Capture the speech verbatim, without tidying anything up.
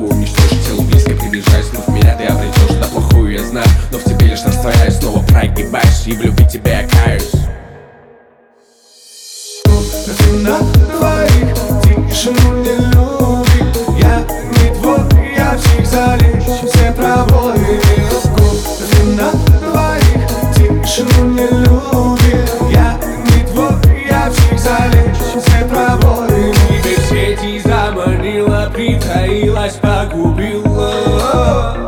уничтожить. Телу близко приближаюсь, но в меня ты обретешь. Да плохую я знаю, но в тебе лишь растворяюсь. Снова прогибаюсь, и в любви тебя я каюсь. Ты на двоих тишину не любит. Я не твой, я псих, залечу все пробои. Ты на двоих тишину не любит. Я не твой, я псих, залечу все пробои. Тебя в сети заманила, притаилась, погубила.